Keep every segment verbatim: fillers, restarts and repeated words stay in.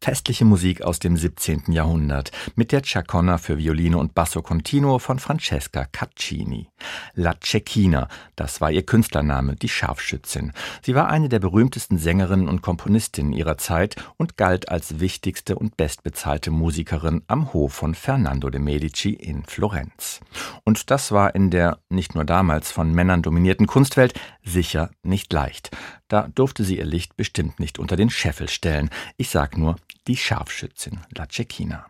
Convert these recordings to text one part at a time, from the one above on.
Festliche Musik aus dem siebzehnten Jahrhundert mit der Ciaconna für Violine und Basso Continuo von Francesca Caccini. La Cecchina, das war ihr Künstlername, die Scharfschützin. Sie war eine der berühmtesten Sängerinnen und Komponistinnen ihrer Zeit und galt als wichtigste und bestbezahlte Musikerin am Hof von Fernando de' Medici in Florenz. Und das war in der nicht nur damals von Männern dominierten Kunstwelt sicher nicht leicht. Da durfte sie ihr Licht bestimmt nicht unter den Scheffel stellen. Ich sag nur, die Scharfschützin, La Cecchina.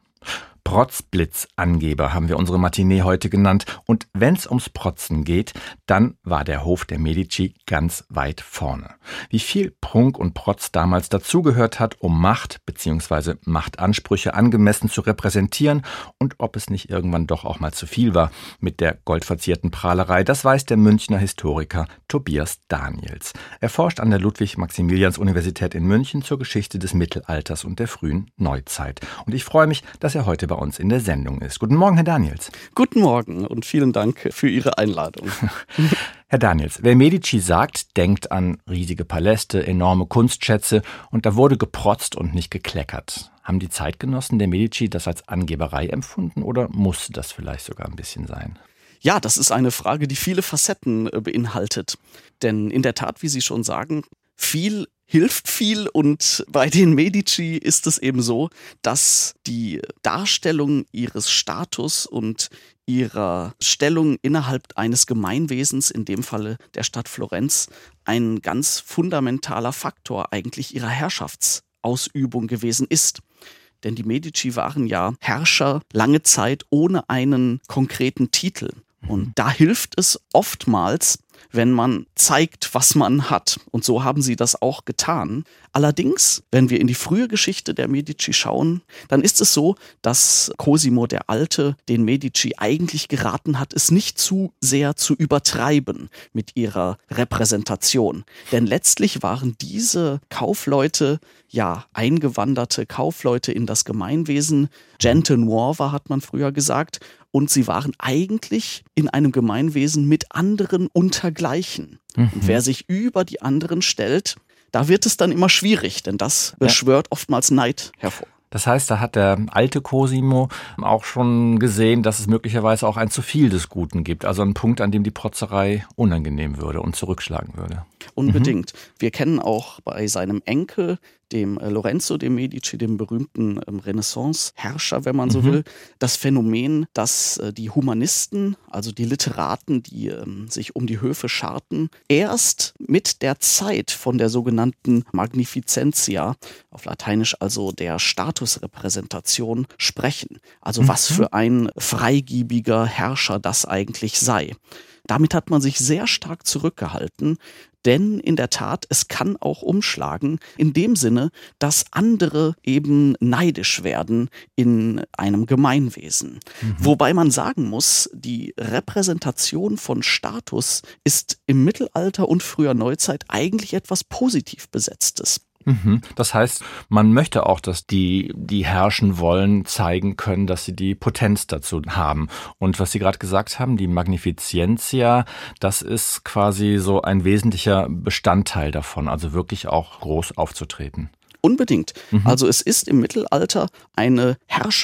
Protzblitzangeber haben wir unsere Matinee heute genannt. Und wenn's ums Protzen geht, dann war der Hof der Medici ganz weit vorne. Wie viel Prunk und Protz damals dazugehört hat, um Macht bzw. Machtansprüche angemessen zu repräsentieren und ob es nicht irgendwann doch auch mal zu viel war mit der goldverzierten Prahlerei, das weiß der Münchner Historiker Tobias Daniels. Er forscht an der Ludwig-Maximilians-Universität in München zur Geschichte des Mittelalters und der frühen Neuzeit. Und ich freue mich, dass er heute bei uns in der Sendung ist. Guten Morgen, Herr Daniels. Guten Morgen und vielen Dank für Ihre Einladung. Herr Daniels, wer Medici sagt, denkt an riesige Paläste, enorme Kunstschätze und da wurde geprotzt und nicht gekleckert. Haben die Zeitgenossen der Medici das als Angeberei empfunden oder musste das vielleicht sogar ein bisschen sein? Ja, das ist eine Frage, die viele Facetten beinhaltet. Denn in der Tat, wie Sie schon sagen, viel hilft viel und bei den Medici ist es eben so, dass die Darstellung ihres Status und ihrer Stellung innerhalb eines Gemeinwesens, in dem Falle der Stadt Florenz, ein ganz fundamentaler Faktor eigentlich ihrer Herrschaftsausübung gewesen ist. Denn die Medici waren ja Herrscher lange Zeit ohne einen konkreten Titel. Und da hilft es oftmals, wenn man zeigt, was man hat. Und so haben sie das auch getan. Allerdings, wenn wir in die frühe Geschichte der Medici schauen, dann ist es so, dass Cosimo der Alte den Medici eigentlich geraten hat, es nicht zu sehr zu übertreiben mit ihrer Repräsentation. Denn letztlich waren diese Kaufleute ja eingewanderte Kaufleute in das Gemeinwesen. Gente nuova hat man früher gesagt. Und sie waren eigentlich in einem Gemeinwesen mit anderen untergleichen. Mhm. Und wer sich über die anderen stellt, da wird es dann immer schwierig, denn das beschwört oftmals Neid hervor. Das heißt, da hat der alte Cosimo auch schon gesehen, dass es möglicherweise auch ein zu viel des Guten gibt. Also ein Punkt, an dem die Protzerei unangenehm würde und zurückschlagen würde. Unbedingt. Mhm. Wir kennen auch bei seinem Enkel, dem Lorenzo de' Medici, dem berühmten ähm, Renaissance-Herrscher, wenn man so mhm. will, das Phänomen, dass äh, die Humanisten, also die Literaten, die ähm, sich um die Höfe scharten, erst mit der Zeit von der sogenannten Magnificentia, auf Lateinisch also der Statusrepräsentation, sprechen. Also mhm. was für ein freigiebiger Herrscher das eigentlich sei. Damit hat man sich sehr stark zurückgehalten, denn in der Tat, es kann auch umschlagen in dem Sinne, dass andere eben neidisch werden in einem Gemeinwesen. Mhm. Wobei man sagen muss, die Repräsentation von Status ist im Mittelalter und früher Neuzeit eigentlich etwas positiv Besetztes. Das heißt, man möchte auch, dass die, die herrschen wollen, zeigen können, dass sie die Potenz dazu haben. Und was Sie gerade gesagt haben, die Magnificentia, das ist quasi so ein wesentlicher Bestandteil davon, also wirklich auch groß aufzutreten. Unbedingt. Mhm. Also es ist im Mittelalter eine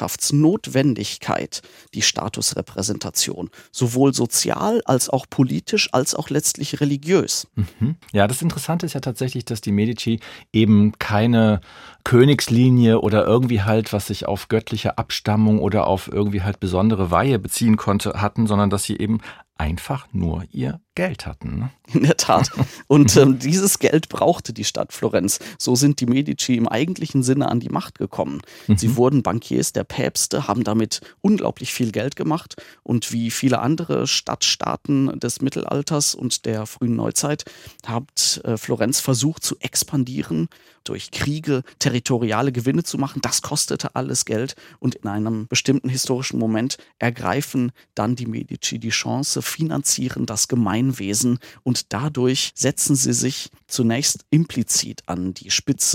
Herrschaftsnotwendigkeit, die Statusrepräsentation. Sowohl sozial als auch politisch, als auch letztlich religiös. Mhm. Ja, das Interessante ist ja tatsächlich, dass die Medici eben keine Königslinie oder irgendwie halt, was sich auf göttliche Abstammung oder auf irgendwie halt besondere Weihe beziehen konnte, hatten, sondern dass sie eben einfach nur ihr Geld hatten. Ne? In der Tat. Und ähm, dieses Geld brauchte die Stadt Florenz. So sind die Medici im eigentlichen Sinne an die Macht gekommen. Mhm. Sie wurden Bankiers der Päpste, haben damit unglaublich viel Geld gemacht. Und wie viele andere Stadtstaaten des Mittelalters und der frühen Neuzeit hat äh, Florenz versucht zu expandieren, durch Kriege territoriale Gewinne zu machen. Das kostete alles Geld. Und in einem bestimmten historischen Moment ergreifen dann die Medici die Chance, finanzieren das Gemeinwesen und dadurch setzen sie sich zunächst implizit an die Spitze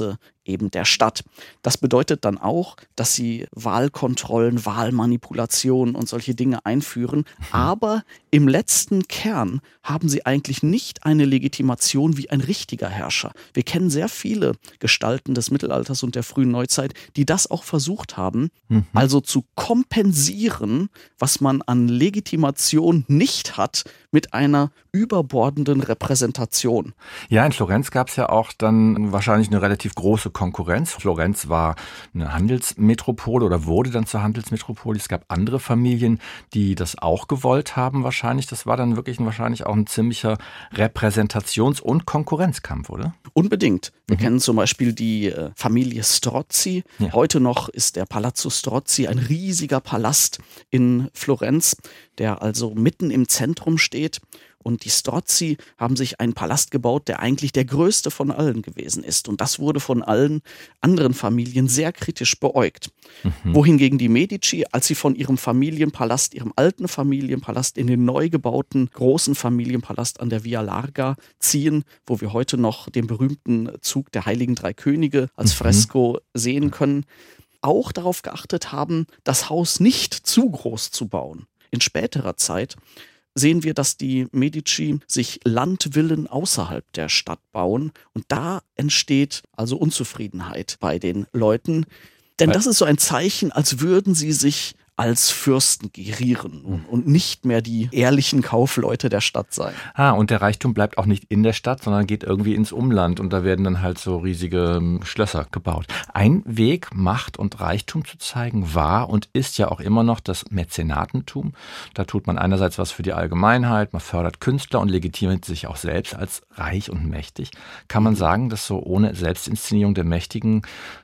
eben der Stadt. Das bedeutet dann auch, dass sie Wahlkontrollen, Wahlmanipulationen und solche Dinge einführen. Aber im letzten Kern haben sie eigentlich nicht eine Legitimation wie ein richtiger Herrscher. Wir kennen sehr viele Gestalten des Mittelalters und der frühen Neuzeit, die das auch versucht haben, mhm. also zu kompensieren, was man an Legitimation nicht hat, mit einer überbordenden Repräsentation. Ja, in Florenz gab es ja auch dann wahrscheinlich eine relativ große Konkurrenz. Florenz war eine Handelsmetropole oder wurde dann zur Handelsmetropole. Es gab andere Familien, die das auch gewollt haben wahrscheinlich. Das war dann wirklich wahrscheinlich auch ein ziemlicher Repräsentations- und Konkurrenzkampf, oder? Unbedingt. Wir mhm. kennen zum Beispiel die äh, Familie Strozzi. Ja. Heute noch ist der Palazzo Strozzi ein riesiger Palast in Florenz, der also mitten im Zentrum steht. Und die Strozzi haben sich einen Palast gebaut, der eigentlich der größte von allen gewesen ist. Und das wurde von allen anderen Familien sehr kritisch beäugt. Mhm. Wohingegen die Medici, als sie von ihrem Familienpalast, ihrem alten Familienpalast in den neu gebauten großen Familienpalast an der Via Larga ziehen, wo wir heute noch den berühmten Zug der Heiligen Drei Könige als mhm. Fresko sehen können, auch darauf geachtet haben, das Haus nicht zu groß zu bauen. In späterer Zeit sehen wir, dass die Medici sich Landvillen außerhalb der Stadt bauen. Und da entsteht also Unzufriedenheit bei den Leuten. Denn das ist so ein Zeichen, als würden sie sich als Fürsten gerieren und, und nicht mehr die ehrlichen Kaufleute der Stadt sein. Ah, und der Reichtum bleibt auch nicht in der Stadt, sondern geht irgendwie ins Umland und da werden dann halt so riesige Schlösser gebaut. Ein Weg, Macht und Reichtum zu zeigen, war und ist ja auch immer noch das Mäzenatentum. Da tut man einerseits was für die Allgemeinheit, man fördert Künstler und legitimiert sich auch selbst als reich und mächtig. Kann man sagen, dass so ohne Selbstinszenierung der Mächtigen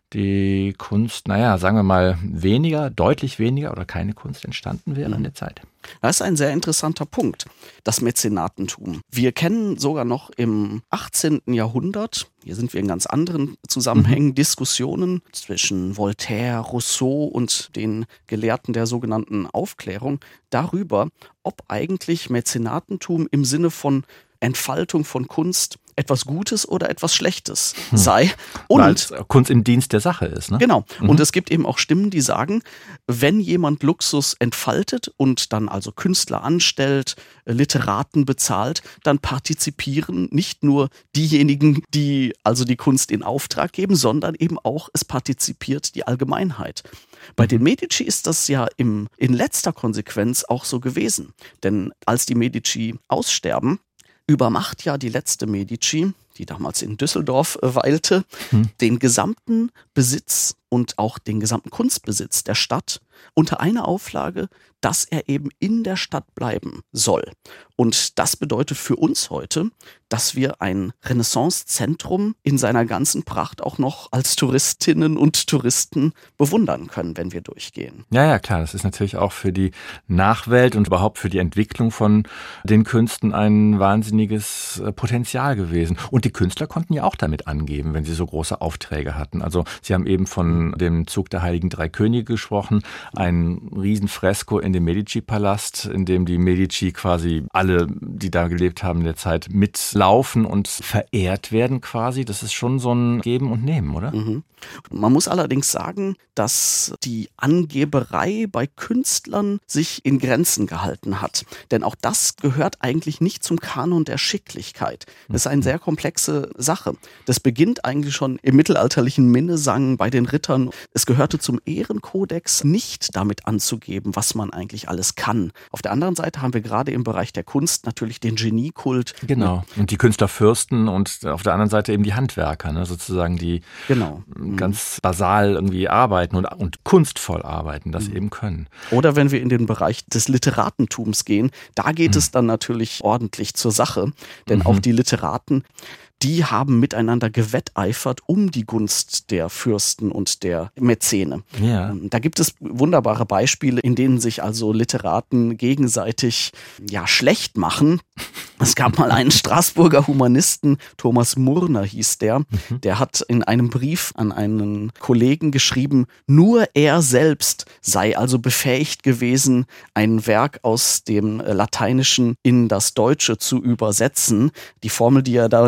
die Kunst, naja, sagen wir mal, weniger, deutlich weniger oder keine Kunst entstanden wäre in der Zeit? Das ist ein sehr interessanter Punkt, das Mäzenatentum. Wir kennen sogar noch im achtzehnten Jahrhundert, hier sind wir in ganz anderen Zusammenhängen, mhm. Diskussionen zwischen Voltaire, Rousseau und den Gelehrten der sogenannten Aufklärung darüber, ob eigentlich Mäzenatentum im Sinne von Entfaltung von Kunst etwas Gutes oder etwas Schlechtes hm. sei. Und weil Kunst im Dienst der Sache ist, ne? Genau. Mhm. Und es gibt eben auch Stimmen, die sagen, wenn jemand Luxus entfaltet und dann also Künstler anstellt, Literaten bezahlt, dann partizipieren nicht nur diejenigen, die also die Kunst in Auftrag geben, sondern eben auch es partizipiert die Allgemeinheit. Bei den Medici ist das ja im, in letzter Konsequenz auch so gewesen. Denn als die Medici aussterben, übermacht ja die letzte Medici, die damals in Düsseldorf weilte, hm. den gesamten Besitz und auch den gesamten Kunstbesitz der Stadt unter einer Auflage, dass er eben in der Stadt bleiben soll. Und das bedeutet für uns heute, dass wir ein Renaissance-Zentrum in seiner ganzen Pracht auch noch als Touristinnen und Touristen bewundern können, wenn wir durchgehen. Ja, ja, klar. Das ist natürlich auch für die Nachwelt und überhaupt für die Entwicklung von den Künsten ein wahnsinniges Potenzial gewesen. Und die Künstler konnten ja auch damit angeben, wenn sie so große Aufträge hatten. Also Sie haben eben von dem Zug der Heiligen Drei Könige gesprochen, ein Riesenfresko in dem Medici-Palast, in dem die Medici quasi alle, die da gelebt haben in der Zeit, mitlaufen und verehrt werden quasi. Das ist schon so ein Geben und Nehmen, oder? Mhm. Man muss allerdings sagen, dass die Angeberei bei Künstlern sich in Grenzen gehalten hat. Denn auch das gehört eigentlich nicht zum Kanon der Schicklichkeit. Das ist eine sehr komplexe Sache. Das beginnt eigentlich schon im mittelalterlichen Minnesang bei den Rittern. Es gehörte zum Ehrenkodex, nicht damit anzugeben, was man eigentlich alles kann. Auf der anderen Seite haben wir gerade im Bereich der Kunst natürlich den Geniekult. Genau. Und die Künstlerfürsten und auf der anderen Seite eben die Handwerker, ne? Sozusagen, die genau. ganz basal irgendwie arbeiten und, und kunstvoll arbeiten, das mhm. eben können. Oder wenn wir in den Bereich des Literatentums gehen, da geht mhm. es dann natürlich ordentlich zur Sache. Denn mhm. auch die Literaten, die haben miteinander gewetteifert um die Gunst der Fürsten und der Mäzene. Ja. Da gibt es wunderbare Beispiele, in denen sich also Literaten gegenseitig ja schlecht machen. Es gab mal einen Straßburger Humanisten, Thomas Murner hieß der, mhm. der hat in einem Brief an einen Kollegen geschrieben, nur er selbst sei also befähigt gewesen, ein Werk aus dem Lateinischen in das Deutsche zu übersetzen. Die Formel, die er da nennt,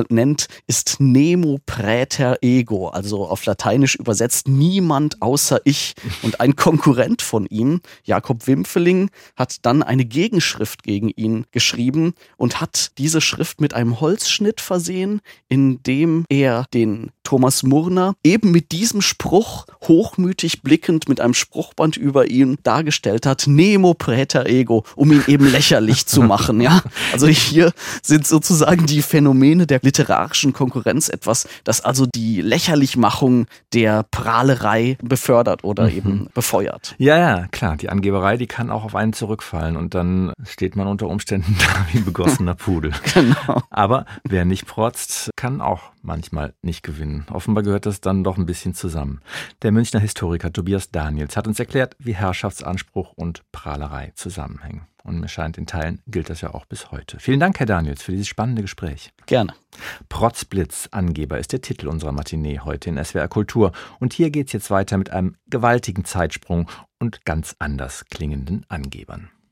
Konkurrent ist Nemo praeter ego, also auf Lateinisch übersetzt niemand außer ich. Und ein Konkurrent von ihm, Jakob Wimpfeling, hat dann eine Gegenschrift gegen ihn geschrieben und hat diese Schrift mit einem Holzschnitt versehen, in dem er den Thomas Murner eben mit diesem Spruch hochmütig blickend mit einem Spruchband über ihn dargestellt hat, Nemo praeter ego, um ihn eben lächerlich zu machen. Ja? Also hier sind sozusagen die Phänomene der literarischen Konkurrenz etwas, das also die Lächerlichmachung der Prahlerei befördert oder mhm. eben befeuert. Ja, ja, klar. Die Angeberei, die kann auch auf einen zurückfallen und dann steht man unter Umständen da wie ein begossener Pudel. Genau. Aber wer nicht protzt, kann auch manchmal nicht gewinnen. Offenbar gehört das dann doch ein bisschen zusammen. Der Münchner Historiker Tobias Daniels hat uns erklärt, wie Herrschaftsanspruch und Prahlerei zusammenhängen. Und mir scheint, in Teilen gilt das ja auch bis heute. Vielen Dank, Herr Daniels, für dieses spannende Gespräch. Gerne. Protzblitz, Angeber ist der Titel unserer Matinee heute in S W R Kultur. Und hier geht's jetzt weiter mit einem gewaltigen Zeitsprung und ganz anders klingenden Angebern.